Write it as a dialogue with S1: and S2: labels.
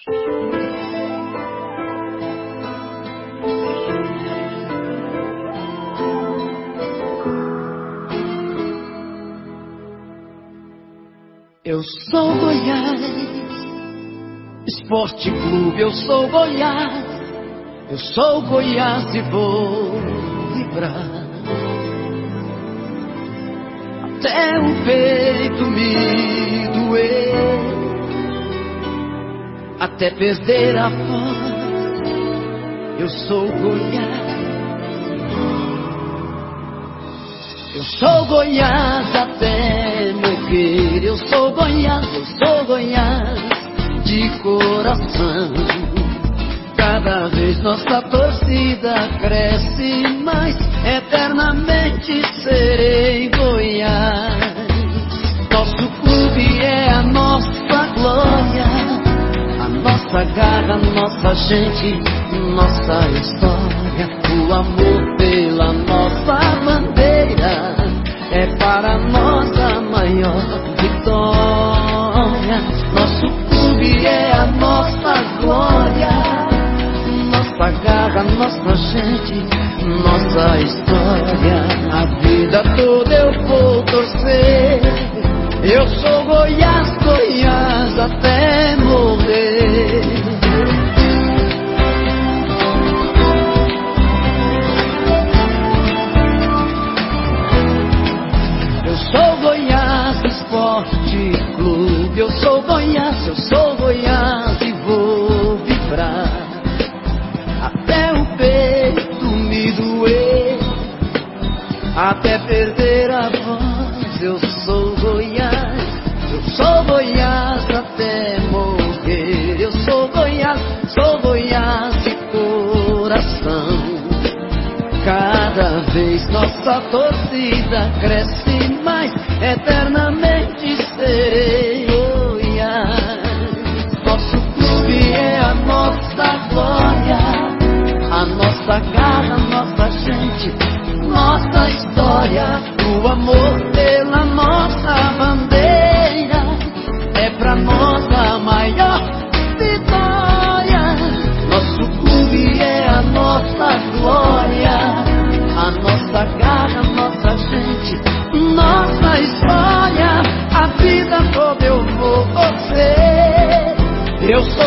S1: Eu sou Goiás, Esporte Clube, eu sou Goiás. Eu sou Goiás e vou vibrar até o peito me doer, até perder a voz. Eu sou Goiás, eu sou Goiás até morrer. Eu sou Goiás, eu sou Goiás de coração. Cada vez nossa torcida cresce mais, eternamente serei Goiás. Nosso clube é a nossa glória, a nossa garra, a nossa gente, nossa história. O amor pela nossa bandeira é para nós a maior vitória. Nosso clube é a nossa glória, nossa garra, nossa gente, nossa história. A vida toda eu vou torcer. Eu sou Goiás, Goiás até morrer. Eu sou Goiás, Esporte Clube. Eu sou Goiás e vou vibrar até o peito me doer, até perder a voz. Eu sou Goiás até morrer. Eu sou Goiás de coração. Cada vez nossa torcida cresce mais, eternamente serei Goiás. Nosso clube é a nossa glória, a nossa garra, a nossa gente, nossa história. O amor pela nossa bandeira é pra nós a maior vitória. Nosso clube é a nossa glória, a nossa garra, a nossa gente, nossa história. A vida toda eu vou torcer. Eu sou